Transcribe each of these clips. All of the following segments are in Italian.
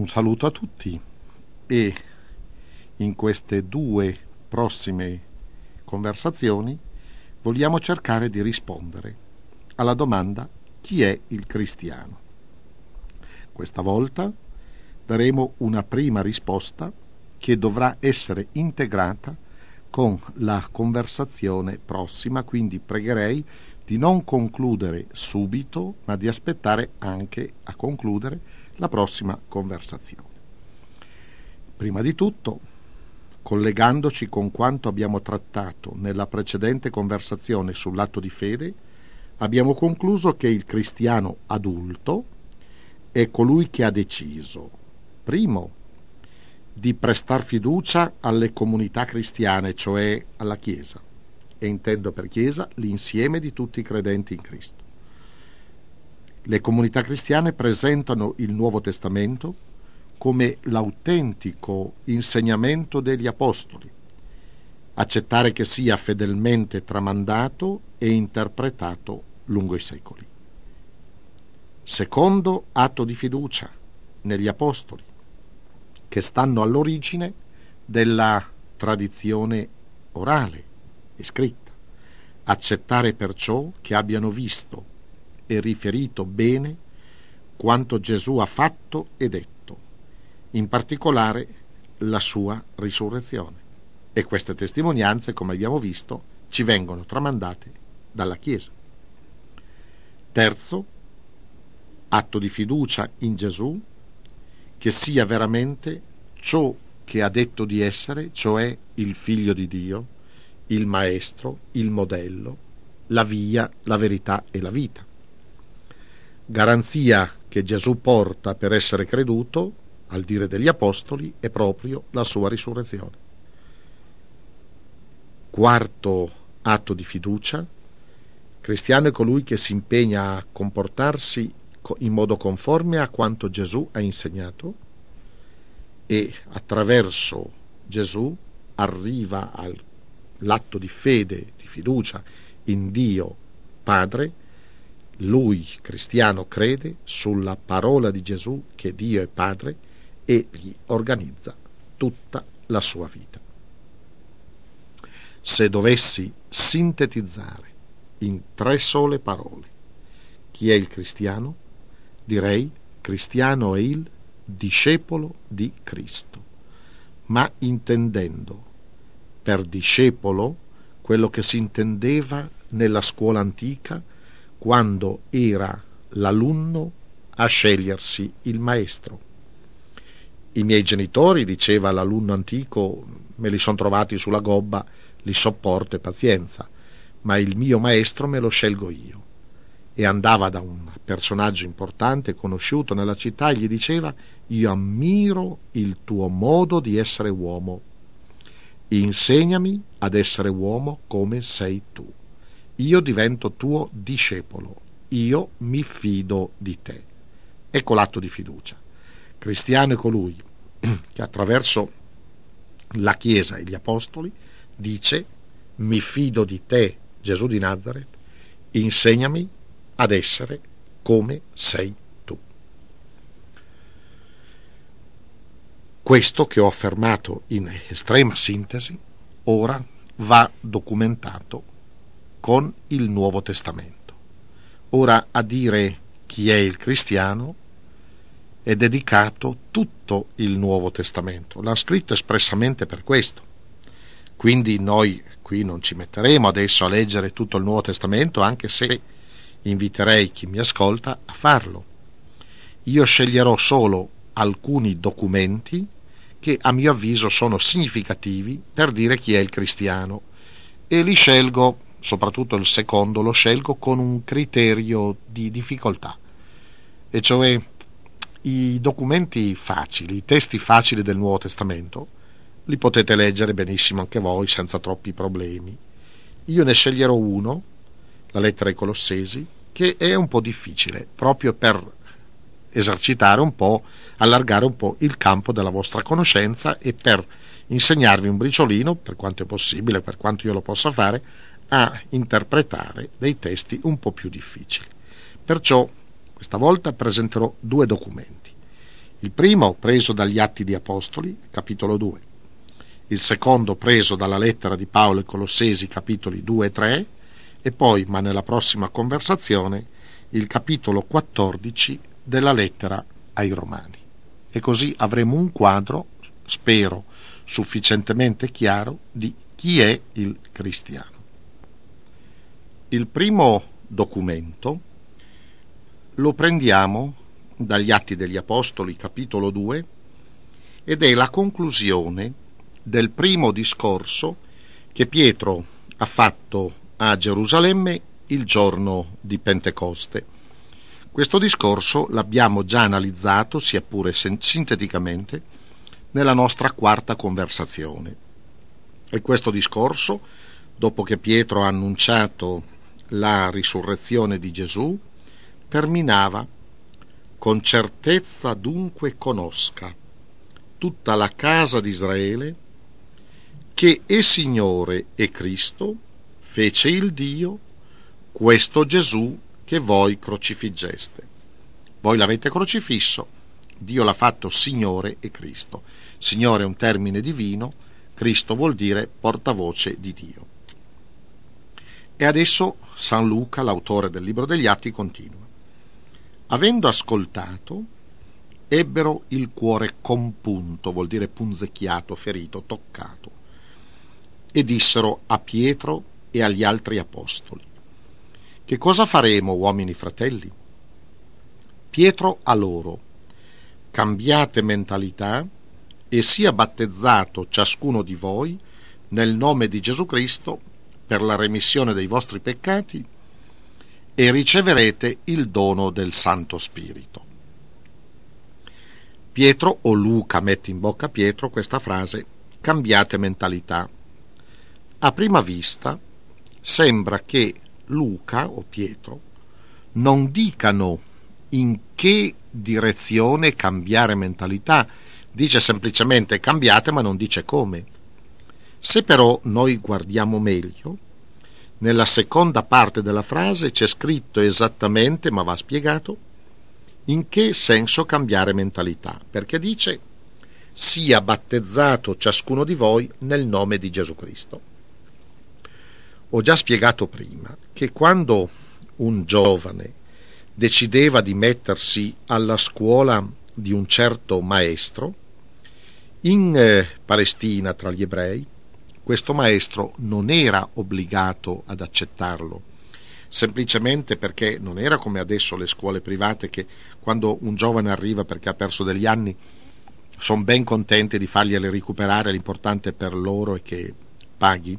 Un saluto a tutti e in queste due prossime conversazioni vogliamo cercare di rispondere alla domanda: chi è il cristiano? Questa volta daremo una prima risposta che dovrà essere integrata con la conversazione prossima, quindi pregherei di non concludere subito, ma di aspettare anche a concludere la prossima conversazione. Prima di tutto, collegandoci con quanto abbiamo trattato nella precedente conversazione sull'atto di fede, abbiamo concluso che il cristiano adulto è colui che ha deciso, primo, di prestar fiducia alle comunità cristiane, cioè alla Chiesa, e intendo per Chiesa l'insieme di tutti i credenti in Cristo. Le comunità cristiane presentano il Nuovo Testamento come l'autentico insegnamento degli Apostoli, accettare che sia fedelmente tramandato e interpretato lungo i secoli. Secondo atto di fiducia negli Apostoli, che stanno all'origine della tradizione orale e scritta, accettare perciò che abbiano visto e riferito bene quanto Gesù ha fatto e detto, in particolare la sua risurrezione. E queste testimonianze, come abbiamo visto, ci vengono tramandate dalla Chiesa. Terzo, atto di fiducia in Gesù, che sia veramente ciò che ha detto di essere, cioè il Figlio di Dio, il Maestro, il modello, la via, la verità e la vita. Garanzia che Gesù porta per essere creduto, al dire degli Apostoli, è proprio la sua risurrezione. Quarto atto di fiducia: cristiano è colui che si impegna a comportarsi in modo conforme a quanto Gesù ha insegnato e attraverso Gesù arriva all'atto di fede, di fiducia in Dio Padre. Lui, cristiano, crede sulla parola di Gesù che Dio è Padre e gli organizza tutta la sua vita. Se dovessi sintetizzare in 3 sole parole chi è il cristiano, direi: cristiano è il discepolo di Cristo, ma intendendo per discepolo quello che si intendeva nella scuola antica quando era l'alunno a scegliersi il maestro. I miei genitori, diceva l'alunno antico, me li sono trovati sulla gobba, li sopporto e pazienza, ma il mio maestro me lo scelgo io. E andava da un personaggio importante, conosciuto nella città, e gli diceva: io ammiro il tuo modo di essere uomo, insegnami ad essere uomo come sei tu, io divento tuo discepolo, io mi fido di te. Ecco l'atto di fiducia. Cristiano è colui che attraverso la Chiesa e gli Apostoli dice: mi fido di te, Gesù di Nazaret, insegnami ad essere come sei tu. Questo che ho affermato in estrema sintesi ora va documentato con il Nuovo Testamento. Ora, a dire chi è il cristiano è dedicato tutto il Nuovo Testamento. L'ha scritto espressamente per questo. Quindi noi qui non ci metteremo adesso a leggere tutto il Nuovo Testamento, anche se inviterei chi mi ascolta a farlo. Io sceglierò solo alcuni documenti che a mio avviso sono significativi per dire chi è il cristiano, e li scelgo, soprattutto il secondo lo scelgo con un criterio di difficoltà, e cioè i documenti facili, i testi facili del Nuovo Testamento li potete leggere benissimo anche voi senza troppi problemi. Io ne sceglierò uno, la lettera ai Colossesi, che è un po' difficile, proprio per esercitare un po', allargare un po' il campo della vostra conoscenza e per insegnarvi un briciolino, per quanto è possibile, per quanto io lo possa fare, a interpretare dei testi un po' più difficili. Perciò questa volta presenterò 2 documenti. Il primo preso dagli Atti di Apostoli, capitolo 2. Il secondo preso dalla lettera di Paolo ai Colossesi, capitoli 2 e 3, e poi, ma nella prossima conversazione, il capitolo 14 della lettera ai Romani. E così avremo un quadro, spero, sufficientemente chiaro di chi è il cristiano. Il primo documento lo prendiamo dagli Atti degli Apostoli, capitolo 2, ed è la conclusione del primo discorso che Pietro ha fatto a Gerusalemme il giorno di Pentecoste. Questo discorso l'abbiamo già analizzato, sia pure sinteticamente, nella nostra quarta conversazione. E questo discorso, dopo che Pietro ha annunciato la risurrezione di Gesù, terminava: con certezza dunque conosca tutta la casa di Israele che è Signore e Cristo fece il Dio, questo Gesù che voi crocifiggeste. Voi l'avete crocifisso, Dio l'ha fatto Signore e Cristo. Signore è un termine divino, Cristo vuol dire portavoce di Dio. E adesso San Luca, l'autore del libro degli Atti, continua. Avendo ascoltato, ebbero il cuore compunto, vuol dire punzecchiato, ferito, toccato, e dissero a Pietro e agli altri apostoli: che cosa faremo, uomini fratelli? Pietro a loro: cambiate mentalità e sia battezzato ciascuno di voi nel nome di Gesù Cristo per la remissione dei vostri peccati e riceverete il dono del Santo Spirito. Pietro, o Luca mette in bocca a Pietro questa frase: cambiate mentalità. A prima vista sembra che Luca o Pietro non dicano in che direzione cambiare mentalità, dice semplicemente cambiate, ma non dice come. Se però noi guardiamo meglio, nella seconda parte della frase c'è scritto esattamente, ma va spiegato, in che senso cambiare mentalità, perché dice: sia battezzato ciascuno di voi nel nome di Gesù Cristo. Ho già spiegato prima che quando un giovane decideva di mettersi alla scuola di un certo maestro, in Palestina tra gli ebrei, questo maestro non era obbligato ad accettarlo, semplicemente perché non era come adesso le scuole private che quando un giovane arriva perché ha perso degli anni sono ben contenti di fargliele recuperare, l'importante per loro è che paghi.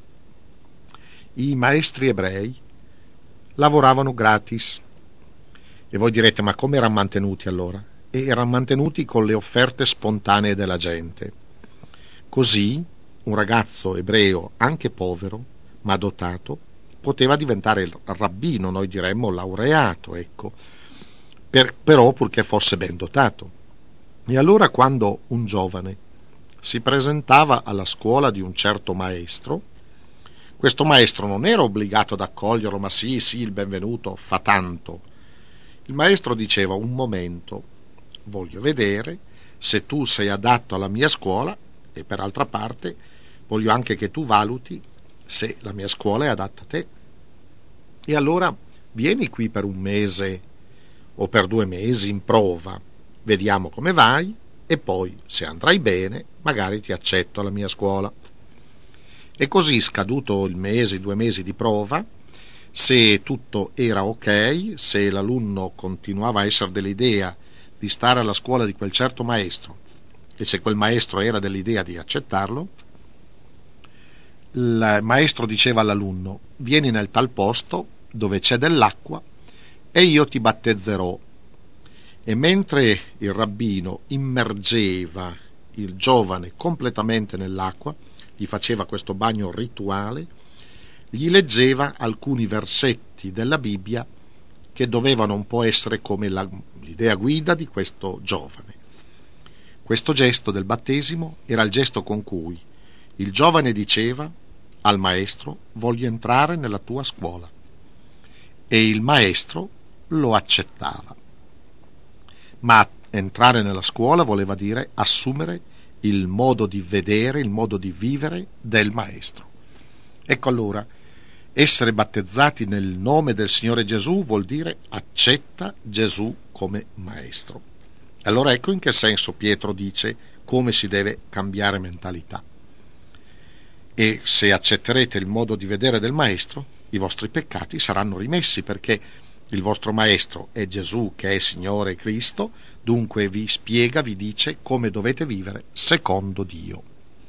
I maestri ebrei lavoravano gratis. E voi direte: ma come erano mantenuti allora? E erano mantenuti con le offerte spontanee della gente. Così un ragazzo ebreo, anche povero, ma dotato, poteva diventare il rabbino, noi diremmo laureato, ecco, però purché fosse ben dotato. E allora quando un giovane si presentava alla scuola di un certo maestro, questo maestro non era obbligato ad accoglierlo, ma sì, il benvenuto, fa tanto. Il maestro diceva: un momento, voglio vedere se tu sei adatto alla mia scuola e per altra parte voglio anche che tu valuti se la mia scuola è adatta a te. E allora vieni qui per un mese o per 2 mesi in prova, vediamo come vai e poi, se andrai bene, magari ti accetto alla mia scuola. E così, scaduto il mese, i 2 mesi di prova, se tutto era ok, se l'alunno continuava a essere dell'idea di stare alla scuola di quel certo maestro e se quel maestro era dell'idea di accettarlo, il maestro diceva all'alunno: vieni nel tal posto dove c'è dell'acqua e io ti battezzerò. E mentre il rabbino immergeva il giovane completamente nell'acqua, gli faceva questo bagno rituale, gli leggeva alcuni versetti della Bibbia che dovevano un po' essere come l'idea guida di questo giovane. Questo gesto del battesimo era il gesto con cui il giovane diceva al maestro: voglio entrare nella tua scuola, e il maestro lo accettava. Ma Entrare nella scuola voleva dire assumere il modo di vedere, il modo di vivere del Maestro. Ecco allora, essere battezzati nel nome del Signore Gesù vuol dire accetta Gesù come Maestro. Allora ecco in che senso Pietro dice come si deve cambiare mentalità. E se accetterete il modo di vedere del Maestro, i vostri peccati saranno rimessi, perché il vostro Maestro è Gesù, che è Signore Cristo, dunque vi spiega, vi dice come dovete vivere secondo Dio.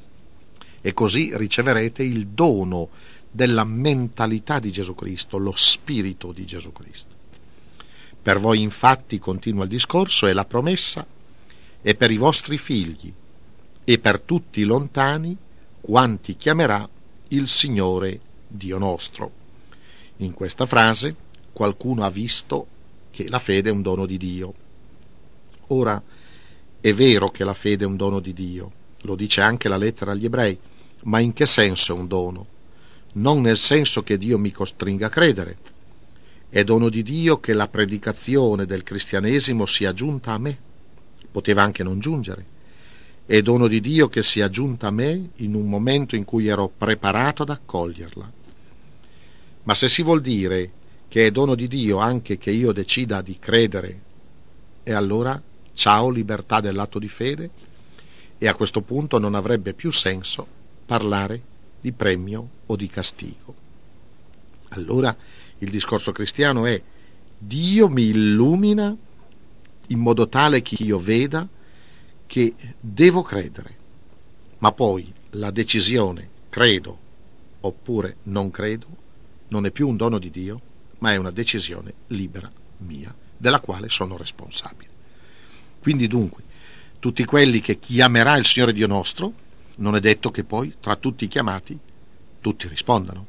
E così riceverete il dono della mentalità di Gesù Cristo, lo spirito di Gesù Cristo. Per voi infatti, continua il discorso, è la promessa, e per i vostri figli, e per tutti i lontani, quanti chiamerà il Signore Dio nostro. In questa frase qualcuno ha visto che la fede è un dono di Dio. Ora, è vero che la fede è un dono di Dio, lo dice anche la lettera agli Ebrei, ma in che senso è un dono? Non nel senso che Dio mi costringa a credere. È dono di Dio che la predicazione del cristianesimo sia giunta a me. Poteva anche non giungere. È dono di Dio che sia giunta a me in un momento in cui ero preparato ad accoglierla. Ma se si vuol dire che è dono di Dio anche che io decida di credere, e allora ciao libertà dell'atto di fede, e a questo punto non avrebbe più senso parlare di premio o di castigo. Allora il discorso cristiano è: Dio mi illumina in modo tale che io veda che devo credere, ma poi la decisione credo oppure non credo non è più un dono di Dio, ma è una decisione libera mia, della quale sono responsabile. Quindi dunque, tutti quelli che chiamerà il Signore Dio nostro, non è detto che poi tra tutti i chiamati tutti rispondano.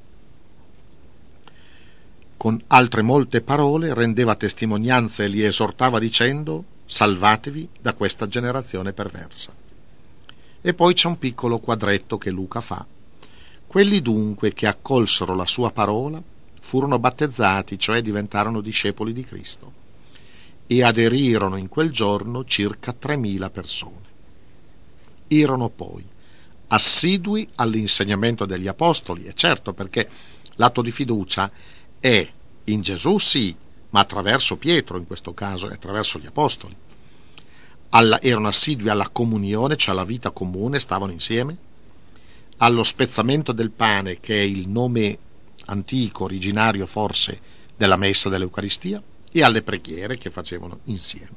Con altre molte parole rendeva testimonianza e li esortava dicendo: salvatevi da questa generazione perversa. E poi c'è un piccolo quadretto che Luca fa. Quelli dunque che accolsero la sua parola furono battezzati, cioè diventarono discepoli di Cristo, e aderirono in quel giorno circa 3.000 persone. Erano poi assidui all'insegnamento degli apostoli, e certo, perché l'atto di fiducia è in Gesù, sì, ma attraverso Pietro in questo caso e attraverso gli apostoli. Erano assidui alla comunione, cioè alla vita comune, stavano insieme, allo spezzamento del pane, che è il nome antico, originario forse della messa dell'Eucaristia, e alle preghiere che facevano insieme.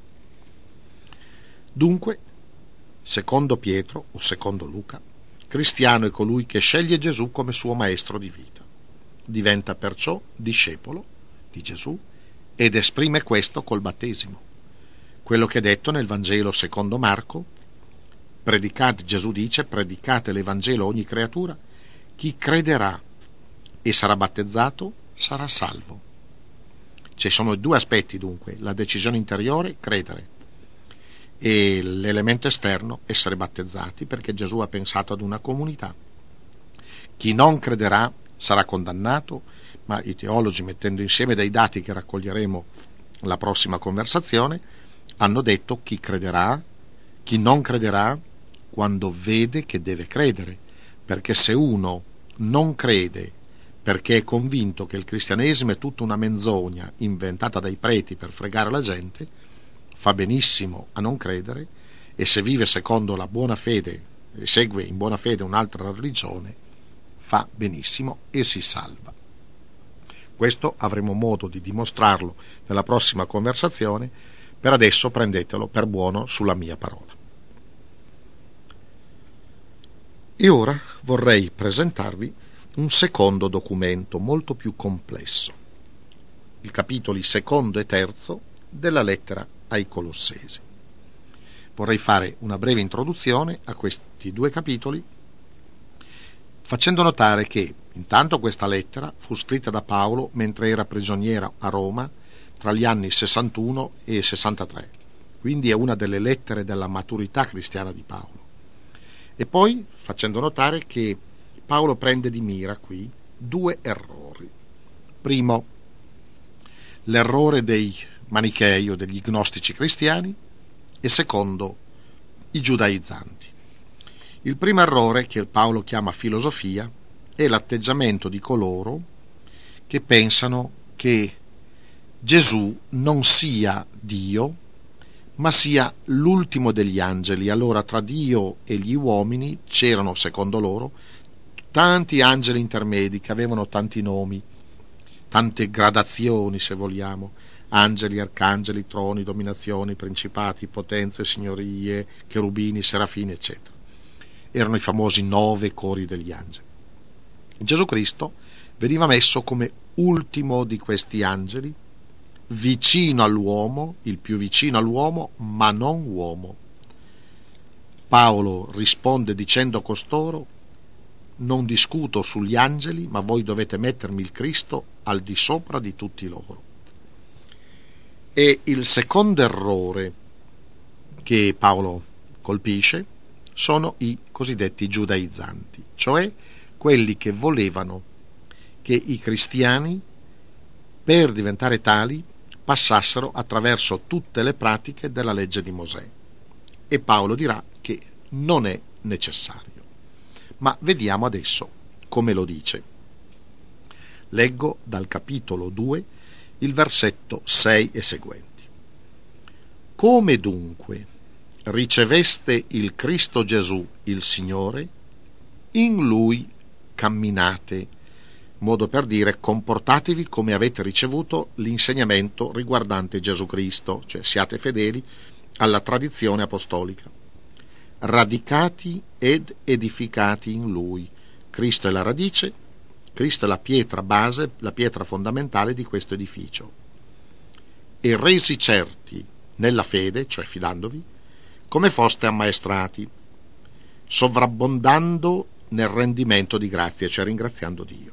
Dunque, secondo Pietro o secondo Luca, cristiano è colui che sceglie Gesù come suo maestro di vita. Diventa perciò discepolo di Gesù ed esprime questo col battesimo. Quello che è detto nel Vangelo secondo Marco: predicate, Gesù dice, predicate l'Evangelo a ogni creatura, chi crederà e sarà battezzato sarà salvo. Ci sono due aspetti dunque: la decisione interiore, credere, e l'elemento esterno, essere battezzati, perché Gesù ha pensato ad una comunità. Chi non crederà sarà condannato, ma i teologi, mettendo insieme dei dati che raccoglieremo la prossima conversazione, hanno detto chi crederà, chi non crederà quando vede che deve credere, perché se uno non crede perché è convinto che il cristianesimo è tutta una menzogna inventata dai preti per fregare la gente, fa benissimo a non credere, e se vive secondo la buona fede e segue in buona fede un'altra religione, fa benissimo e si salva. Questo avremo modo di dimostrarlo nella prossima conversazione. Per adesso prendetelo per buono sulla mia parola. E ora vorrei presentarvi un secondo documento molto più complesso, i capitoli 2 e 3 della lettera ai Colossesi. Vorrei fare una breve introduzione a questi due capitoli, facendo notare che intanto questa lettera fu scritta da Paolo mentre era prigioniero a Roma tra gli anni 61 e 63, quindi è una delle lettere della maturità cristiana di Paolo. E poi facendo notare che Paolo prende di mira qui due errori. Primo, l'errore dei manichei o degli gnostici cristiani, e secondo i giudaizzanti. Il primo errore, che Paolo chiama filosofia, è l'atteggiamento di coloro che pensano che Gesù non sia Dio, ma sia l'ultimo degli angeli. Allora tra Dio e gli uomini c'erano, secondo loro, tanti angeli intermedi che avevano tanti nomi, tante gradazioni, se vogliamo, angeli, arcangeli, troni, dominazioni, principati, potenze, signorie, cherubini, serafini, eccetera. Erano i famosi 9 cori degli angeli. Gesù Cristo veniva messo come ultimo di questi angeli, vicino all'uomo, il più vicino all'uomo, ma non uomo. Paolo risponde dicendo a costoro: non discuto sugli angeli, ma voi dovete mettermi il Cristo al di sopra di tutti loro. E il secondo errore che Paolo colpisce sono i cosiddetti giudaizzanti, cioè quelli che volevano che i cristiani, per diventare tali, passassero attraverso tutte le pratiche della legge di Mosè. E Paolo dirà che non è necessario. Ma vediamo adesso come lo dice. Leggo dal capitolo 2 il versetto 6 e seguenti. Come dunque riceveste il Cristo Gesù, il Signore, in Lui camminate, modo per dire comportatevi come avete ricevuto l'insegnamento riguardante Gesù Cristo, cioè siate fedeli alla tradizione apostolica, radicati ed edificati in Lui. Cristo è la radice, Cristo è la pietra base, la pietra fondamentale di questo edificio, e resi certi nella fede, cioè fidandovi, come foste ammaestrati, sovrabbondando nel rendimento di grazie, cioè ringraziando Dio.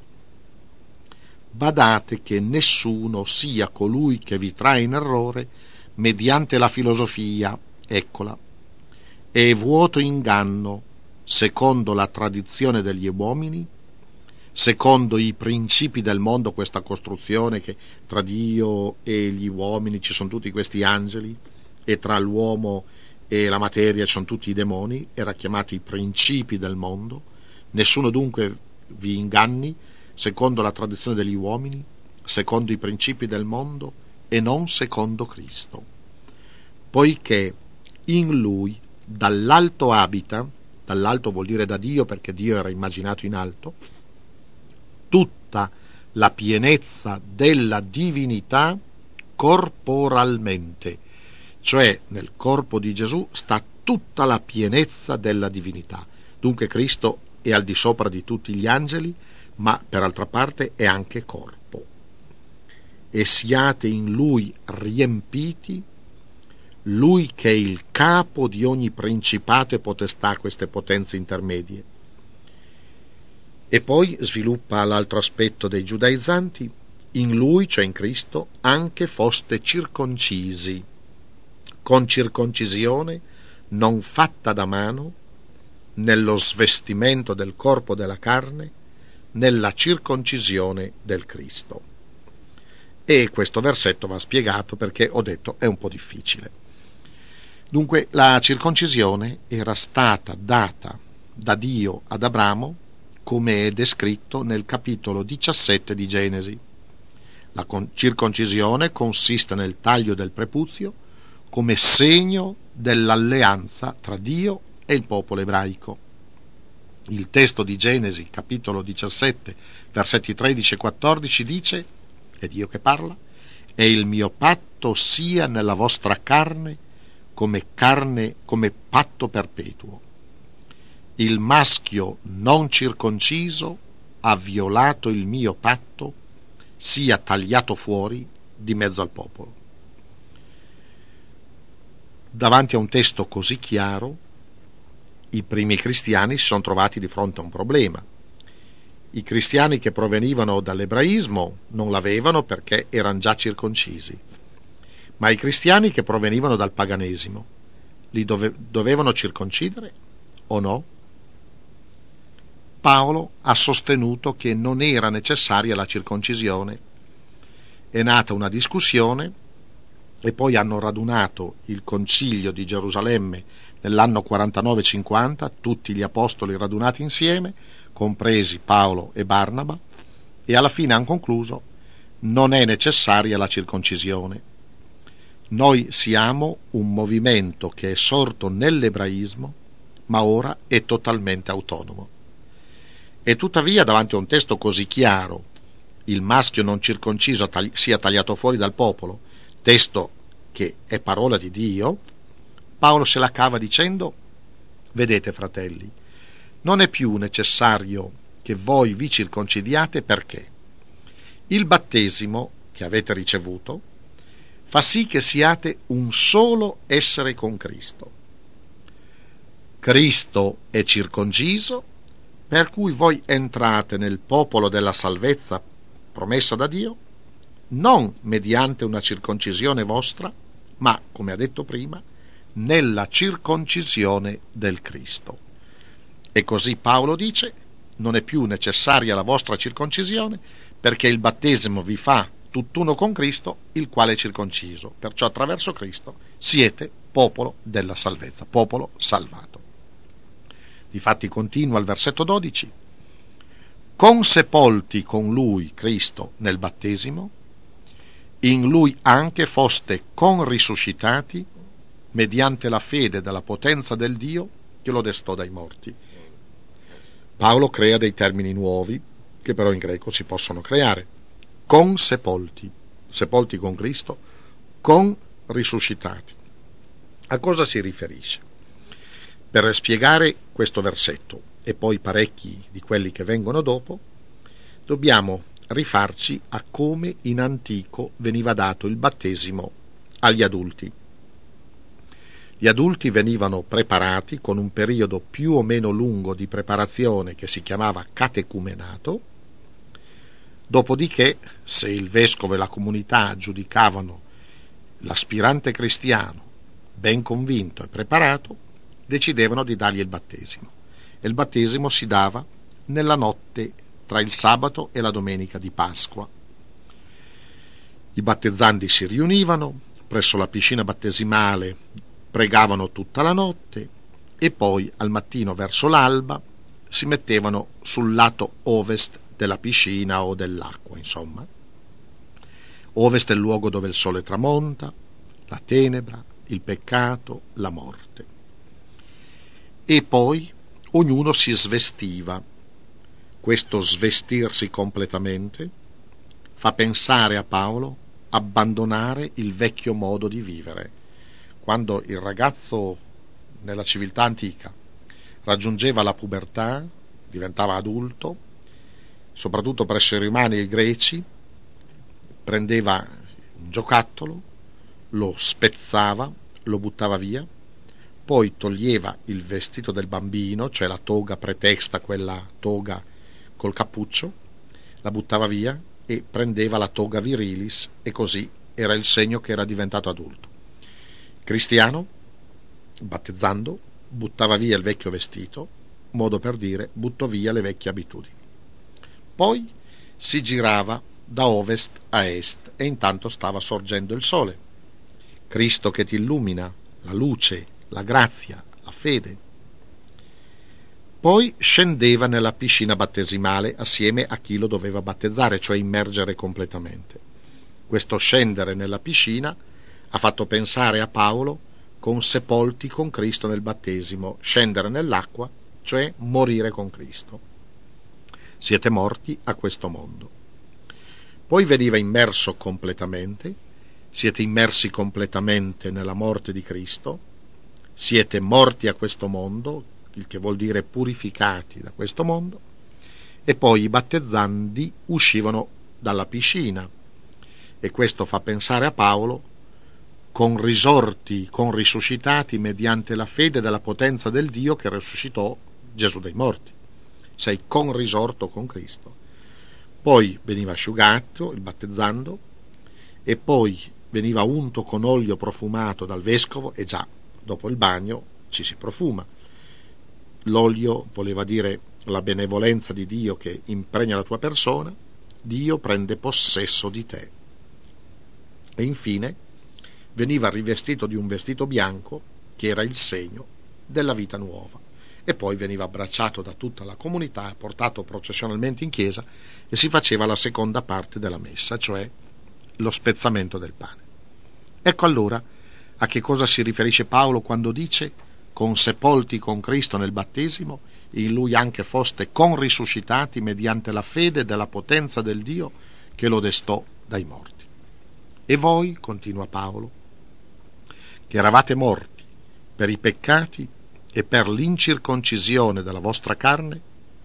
Badate che nessuno sia colui che vi trae in errore mediante la filosofia, eccola, e vuoto inganno, secondo la tradizione degli uomini, secondo i principi del mondo, questa costruzione che tra Dio e gli uomini ci sono tutti questi angeli, e tra l'uomo e la materia ci sono tutti i demoni, era chiamato i principi del mondo. Nessuno dunque vi inganni secondo la tradizione degli uomini, secondo i principi del mondo e non secondo Cristo, poiché in Lui dall'alto abita, dall'alto vuol dire da Dio perché Dio era immaginato in alto, tutta la pienezza della divinità corporalmente, cioè nel corpo di Gesù sta tutta la pienezza della divinità. Dunque Cristo è al di sopra di tutti gli angeli, ma per altra parte è anche corpo. E siate in Lui riempiti, Lui che è il capo di ogni principato e potestà, queste potenze intermedie. E poi sviluppa l'altro aspetto dei giudaizzanti: in Lui, cioè in Cristo, anche foste circoncisi, con circoncisione non fatta da mano, nello svestimento del corpo della carne, nella circoncisione del Cristo. E questo versetto va spiegato perché ho detto è un po' difficile. Dunque la circoncisione era stata data da Dio ad Abramo, come è descritto nel capitolo 17 di Genesi. La circoncisione consiste nel taglio del prepuzio come segno dell'alleanza tra Dio e il popolo ebraico. Il testo di Genesi, capitolo 17, versetti 13 e 14 dice, è Dio che parla: e il mio patto sia nella vostra carne come patto perpetuo. Il maschio non circonciso ha violato il mio patto, sia tagliato fuori di mezzo al popolo. Davanti a un testo così chiaro, i primi cristiani si sono trovati di fronte a un problema. I cristiani che provenivano dall'ebraismo non l'avevano perché erano già circoncisi, ma i cristiani che provenivano dal paganesimo li dovevano circoncidere o no? Paolo ha sostenuto che non era necessaria la circoncisione. È nata una discussione e poi hanno radunato il concilio di Gerusalemme nell'anno 49-50, tutti gli apostoli radunati insieme, compresi Paolo e Barnaba, e alla fine hanno concluso: non è necessaria la circoncisione. Noi siamo un movimento che è sorto nell'ebraismo, ma ora è totalmente autonomo. E tuttavia, davanti a un testo così chiaro, il maschio non circonciso sia tagliato fuori dal popolo, testo che è parola di Dio, Paolo se la cava dicendo: vedete, fratelli, non è più necessario che voi vi circoncidiate, perché il battesimo che avete ricevuto fa sì che siate un solo essere con Cristo. Cristo è circonciso, per cui voi entrate nel popolo della salvezza promessa da Dio, non mediante una circoncisione vostra, ma, come ha detto prima, nella circoncisione del Cristo. E così Paolo dice: non è più necessaria la vostra circoncisione, perché il battesimo vi fa tutt'uno con Cristo, il quale è circonciso. Perciò attraverso Cristo siete popolo della salvezza, popolo salvato. Difatti continua il versetto 12: consepolti con lui, Cristo, nel battesimo, in lui anche foste conrisuscitati mediante la fede della potenza del Dio che lo destò dai morti. Paolo crea dei termini nuovi che però in greco si possono creare. Consepolti, sepolti con Cristo, con risuscitati. A cosa si riferisce? Per spiegare questo versetto e poi parecchi di quelli che vengono dopo, dobbiamo rifarci a come in antico veniva dato il battesimo agli adulti. Gli adulti venivano preparati con un periodo più o meno lungo di preparazione che si chiamava catecumenato. Dopodiché, se il vescovo e la comunità giudicavano l'aspirante cristiano ben convinto e preparato, decidevano di dargli il battesimo. E il battesimo si dava nella notte tra il sabato e la domenica di Pasqua. I battezzandi si riunivano presso la piscina battesimale, pregavano tutta la notte e poi al mattino verso l'alba si mettevano sul lato ovest della piscina o dell'acqua, insomma. Ovest è il luogo dove il sole tramonta, la tenebra, il peccato, la morte. E poi ognuno si svestiva. Questo svestirsi completamente fa pensare a Paolo abbandonare il vecchio modo di vivere. Quando il ragazzo nella civiltà antica raggiungeva la pubertà, diventava adulto, soprattutto presso i romani e i greci, prendeva un giocattolo, lo spezzava, lo buttava via, poi toglieva il vestito del bambino, cioè la toga pretesta, quella toga col cappuccio, la buttava via e prendeva la toga virilis, e così era il segno che era diventato adulto. Cristiano, battezzando, buttava via il vecchio vestito, modo per dire butto via le vecchie abitudini. Poi si girava da ovest a est e intanto stava sorgendo il sole. Cristo che ti illumina, la luce, la grazia, la fede. Poi scendeva nella piscina battesimale assieme a chi lo doveva battezzare, cioè immergere completamente. Questo scendere nella piscina ha fatto pensare a Paolo consepolti con Cristo nel battesimo, scendere nell'acqua, cioè morire con Cristo. Siete morti a questo mondo. Poi veniva immerso completamente, siete immersi completamente nella morte di Cristo, siete morti a questo mondo, il che vuol dire purificati da questo mondo, e poi i battezzandi uscivano dalla piscina, e questo fa pensare a Paolo con risorti, con risuscitati mediante la fede della potenza del Dio che risuscitò Gesù dai morti. Sei con risorto con Cristo. Poi veniva asciugato il battezzando e poi veniva unto con olio profumato dal vescovo, e già dopo il bagno ci si profuma. L'olio voleva dire la benevolenza di Dio che impregna la tua persona, Dio prende possesso di te. E infine veniva rivestito di un vestito bianco che era il segno della vita nuova, e poi veniva abbracciato da tutta la comunità, portato processionalmente in chiesa e si faceva la seconda parte della messa, cioè lo spezzamento del pane. Ecco allora a che cosa si riferisce Paolo quando dice: consepolti con Cristo nel battesimo, in lui anche foste conrisuscitati mediante la fede della potenza del Dio che lo destò dai morti. E voi, continua Paolo, che eravate morti per i peccati e per l'incirconcisione della vostra carne,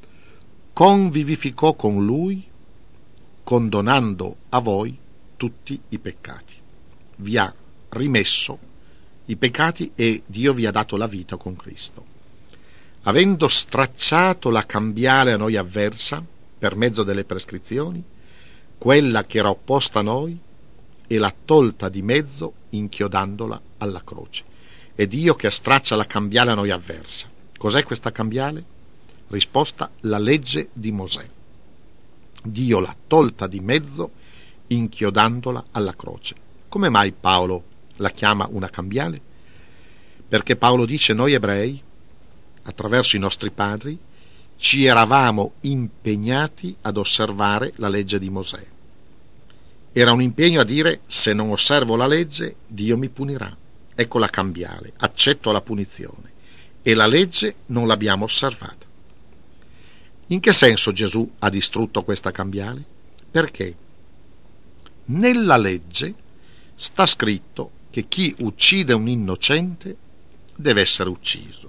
convivificò con lui, condonando a voi tutti i peccati. Vi ha rimesso i peccati e Dio vi ha dato la vita con Cristo. Avendo stracciato la cambiale a noi avversa per mezzo delle prescrizioni, quella che era opposta a noi, e l'ha tolta di mezzo inchiodandola alla croce. È Dio che straccia la cambiale a noi avversa. Cos'è questa cambiale? Risposta: la legge di Mosè. Dio l'ha tolta di mezzo inchiodandola alla croce. Come mai Paolo la chiama una cambiale? Perché Paolo dice: noi ebrei, attraverso i nostri padri, ci eravamo impegnati ad osservare la legge di Mosè. Era un impegno a dire: se non osservo la legge, Dio mi punirà. Ecco la cambiale, accetto la punizione. E la legge non l'abbiamo osservata. In che senso Gesù ha distrutto questa cambiale? Perché nella legge sta scritto che chi uccide un innocente deve essere ucciso.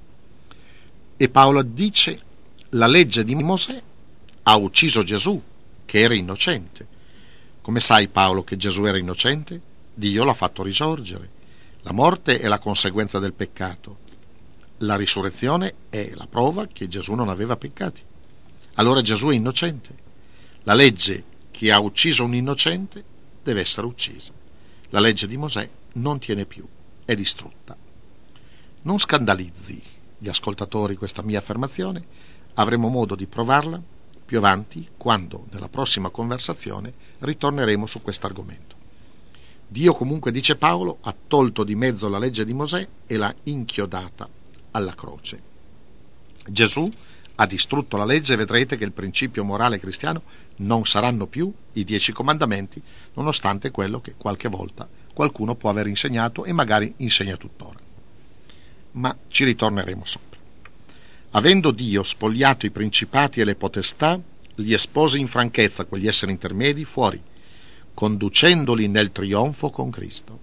E Paolo dice: la legge di Mosè ha ucciso Gesù, che era innocente. Come sai, Paolo, che Gesù era innocente? Dio l'ha fatto risorgere. La morte è la conseguenza del peccato. La risurrezione è la prova che Gesù non aveva peccati. Allora Gesù è innocente. La legge che ha ucciso un innocente deve essere uccisa. La legge di Mosè non tiene più, è distrutta. Non scandalizzi gli ascoltatori questa mia affermazione, avremo modo di provarla più avanti, quando nella prossima conversazione ritorneremo su questo argomento. Dio comunque, dice Paolo, ha tolto di mezzo la legge di Mosè e l'ha inchiodata alla croce. Gesù ha distrutto la legge e vedrete che il principio morale cristiano non saranno più i 10 comandamenti, nonostante quello che qualche volta qualcuno può aver insegnato e magari insegna tuttora. Ma ci ritorneremo sopra. Avendo Dio spogliato i principati e le potestà, li espose in franchezza quegli esseri intermedi fuori, conducendoli nel trionfo con Cristo.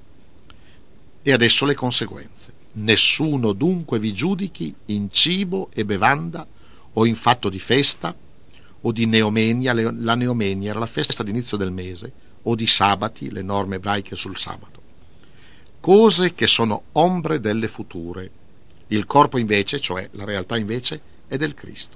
E adesso le conseguenze. Nessuno dunque vi giudichi in cibo e bevanda o in fatto di festa o di neomenia. La neomenia era la festa d'inizio del mese, o di sabati, le norme ebraiche sul sabato. Cose che sono ombre delle future. Il corpo invece, cioè la realtà invece, è del Cristo.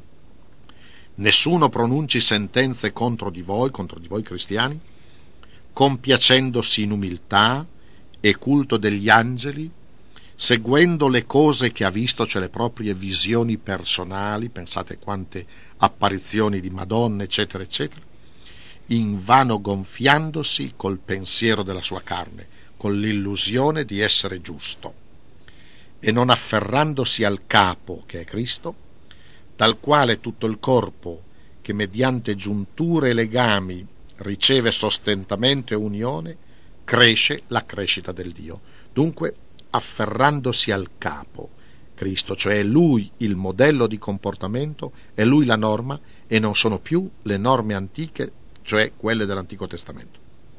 Nessuno pronunci sentenze contro di voi cristiani, compiacendosi in umiltà e culto degli angeli, seguendo le cose che ha visto, cioè le proprie visioni personali, pensate quante apparizioni di Madonna, eccetera, eccetera, invano gonfiandosi col pensiero della sua carne, con l'illusione di essere giusto, e non afferrandosi al capo, che è Cristo, dal quale tutto il corpo, che mediante giunture e legami riceve sostentamento e unione, cresce la crescita del Dio. Dunque, afferrandosi al capo, Cristo, cioè è Lui il modello di comportamento, è Lui la norma e non sono più le norme antiche, cioè quelle dell'Antico Testamento.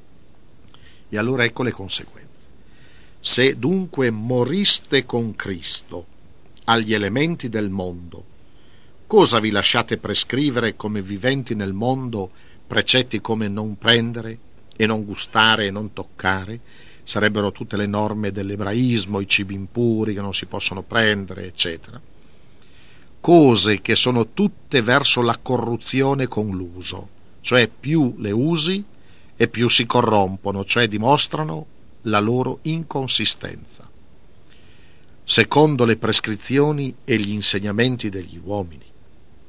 E allora ecco le conseguenze. Se dunque moriste con Cristo agli elementi del mondo, cosa vi lasciate prescrivere come viventi nel mondo precetti come non prendere e non gustare e non toccare? Sarebbero tutte le norme dell'ebraismo, i cibi impuri che non si possono prendere, eccetera. Cose che sono tutte verso la corruzione con l'uso, cioè più le usi e più si corrompono, cioè dimostrano la loro inconsistenza, secondo le prescrizioni e gli insegnamenti degli uomini,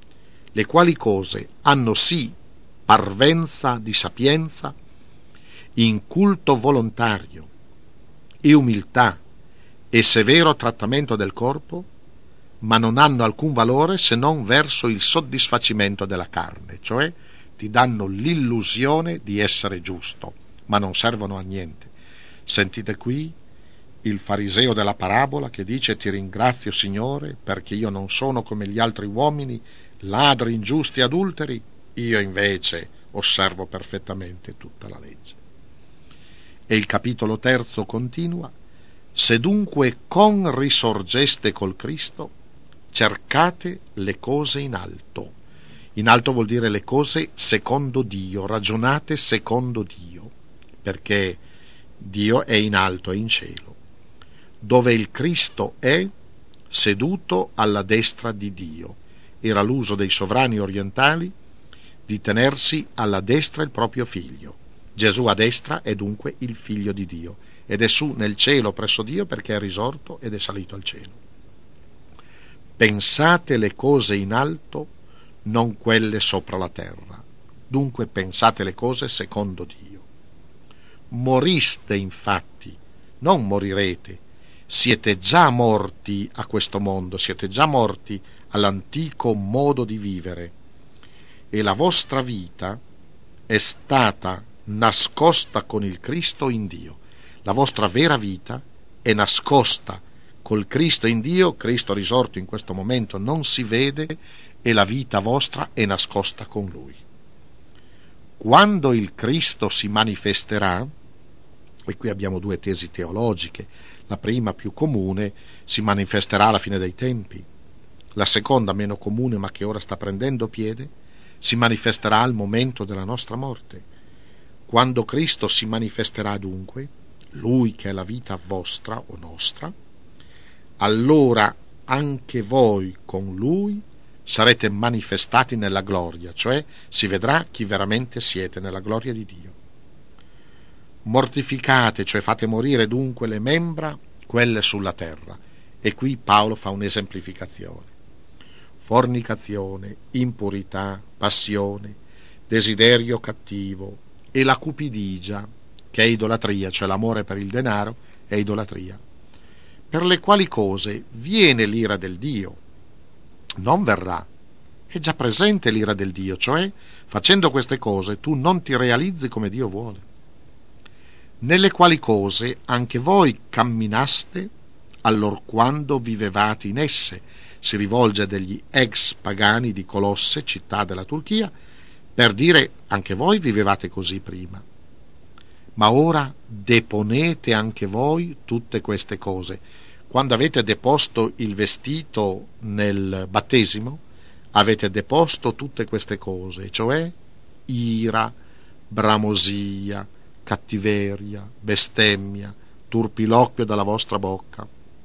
le quali cose hanno sì parvenza di sapienza in culto volontario e umiltà e severo trattamento del corpo, ma non hanno alcun valore se non verso il soddisfacimento della carne, cioè ti danno l'illusione di essere giusto, ma non servono a niente. Sentite qui il fariseo della parabola che dice: ti ringrazio, Signore, perché io non sono come gli altri uomini, ladri, ingiusti, adulteri, io invece osservo perfettamente tutta la legge. E il capitolo 3 continua: se dunque con risorgeste col Cristo, cercate le cose in alto. In alto vuol dire le cose secondo Dio, ragionate secondo Dio, perché Dio è in alto, è in cielo, dove il Cristo è seduto alla destra di Dio. Era l'uso dei sovrani orientali di tenersi alla destra il proprio figlio. Gesù a destra è dunque il figlio di Dio ed è su nel cielo presso Dio perché è risorto ed è salito al cielo. Pensate le cose in alto, non quelle sopra la terra. Dunque pensate le cose secondo Dio. Moriste infatti, non morirete. Siete già morti a questo mondo, siete già morti all'antico modo di vivere e la vostra vita è stata nascosta con il Cristo in Dio. La vostra vera vita è nascosta col Cristo in Dio. Cristo risorto in questo momento non si vede e la vita vostra è nascosta con Lui. Quando il Cristo si manifesterà, e qui abbiamo due tesi teologiche, la prima più comune, si manifesterà alla fine dei tempi. La seconda, meno comune ma che ora sta prendendo piede, si manifesterà al momento della nostra morte. Quando Cristo si manifesterà dunque, Lui che è la vita vostra o nostra, allora anche voi con Lui sarete manifestati nella gloria, cioè si vedrà chi veramente siete nella gloria di Dio. Mortificate, cioè fate morire dunque le membra, quelle sulla terra. E qui Paolo fa un'esemplificazione. Fornicazione, impurità, passione, desiderio cattivo e la cupidigia, che è idolatria, cioè l'amore per il denaro è idolatria, per le quali cose viene l'ira del Dio. Non verrà, è già presente l'ira del Dio, cioè facendo queste cose tu non ti realizzi come Dio vuole. Nelle quali cose anche voi camminaste allorquando vivevate in esse. Si rivolge degli ex pagani di Colosse, città della Turchia, per dire anche voi vivevate così prima. Ma ora deponete anche voi tutte queste cose. Quando avete deposto il vestito nel battesimo, avete deposto tutte queste cose, cioè ira, bramosia, cattiveria, bestemmia, turpiloquio dalla vostra bocca.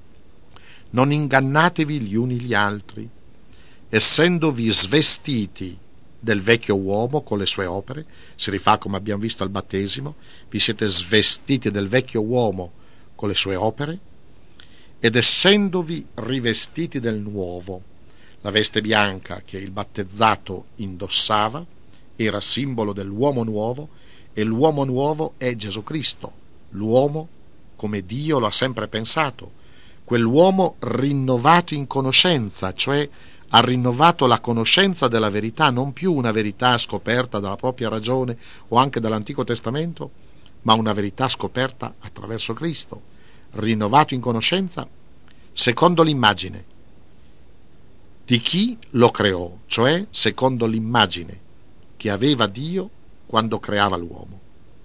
Non ingannatevi gli uni gli altri, essendovi svestiti del vecchio uomo con le sue opere. Si rifà, come abbiamo visto al battesimo, vi siete svestiti del vecchio uomo con le sue opere, ed essendovi rivestiti del nuovo. La veste bianca che il battezzato indossava era simbolo dell'uomo nuovo, e l'uomo nuovo è Gesù Cristo, l'uomo come Dio lo ha sempre pensato, quell'uomo rinnovato in conoscenza, cioè ha rinnovato la conoscenza della verità, non più una verità scoperta dalla propria ragione o anche dall'Antico Testamento, ma una verità scoperta attraverso Cristo, rinnovato in conoscenza secondo l'immagine di chi lo creò, cioè secondo l'immagine che aveva Dio quando creava l'uomo.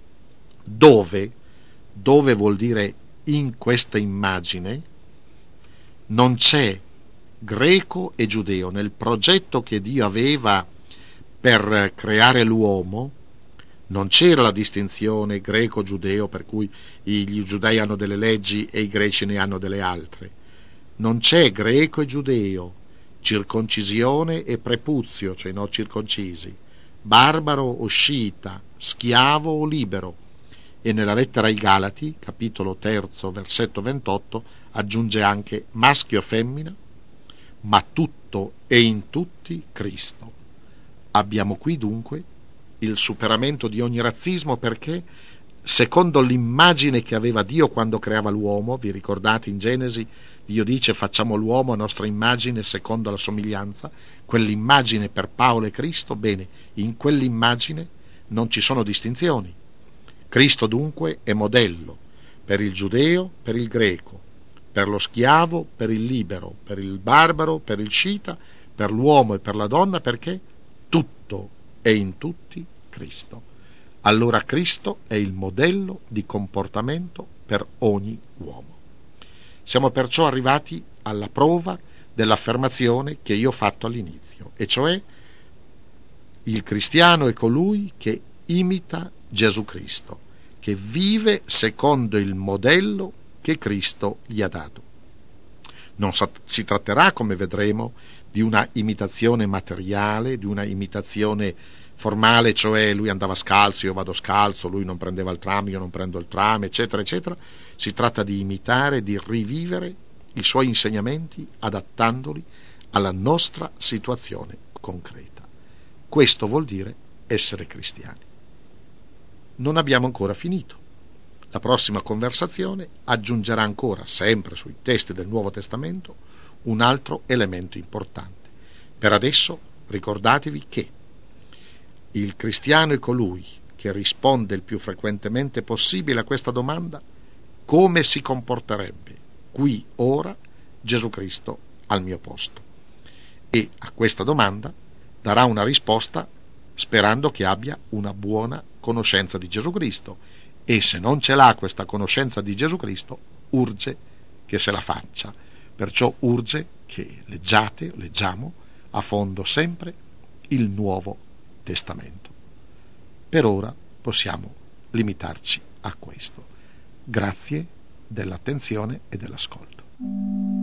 Dove vuol dire in questa immagine, non c'è greco e giudeo. Nel progetto che Dio aveva per creare l'uomo non c'era la distinzione greco-giudeo, per cui gli giudei hanno delle leggi e i greci ne hanno delle altre. Non c'è greco e giudeo, circoncisione e prepuzio, cioè no circoncisi, barbaro o scita, schiavo o libero. E nella lettera ai Galati, capitolo 3, versetto 28, aggiunge anche maschio o femmina, ma tutto e in tutti Cristo. Abbiamo qui dunque il superamento di ogni razzismo, perché secondo l'immagine che aveva Dio quando creava l'uomo. Vi ricordate in Genesi? Dio dice facciamo l'uomo a nostra immagine secondo la somiglianza. Quell'immagine per Paolo e Cristo, bene, in quell'immagine non ci sono distinzioni. Cristo dunque è modello per il giudeo, per il greco, per lo schiavo, per il libero, per il barbaro, per il scita, per l'uomo e per la donna, perché tutto è in tutti Cristo. Allora Cristo è il modello di comportamento per ogni uomo. Siamo perciò arrivati alla prova dell'affermazione che io ho fatto all'inizio, e cioè il cristiano è colui che imita Gesù Cristo, che vive secondo il modello che Cristo gli ha dato. Non si tratterà, come vedremo, di una imitazione materiale, di una imitazione formale, cioè lui andava scalzo, io vado scalzo, lui non prendeva il tram, io non prendo il tram, eccetera, eccetera. Si tratta di imitare, di rivivere i suoi insegnamenti adattandoli alla nostra situazione concreta. Questo vuol dire essere cristiani. Non abbiamo ancora finito. La prossima conversazione aggiungerà ancora, sempre sui testi del Nuovo Testamento, un altro elemento importante. Per adesso ricordatevi che il cristiano è colui che risponde il più frequentemente possibile a questa domanda: come si comporterebbe qui, ora, Gesù Cristo al mio posto? E a questa domanda darà una risposta sperando che abbia una buona conoscenza di Gesù Cristo, e se non ce l'ha questa conoscenza di Gesù Cristo, urge che se la faccia. Perciò urge che leggiamo a fondo sempre il Nuovo Testamento. Per ora possiamo limitarci a questo. Grazie dell'attenzione e dell'ascolto.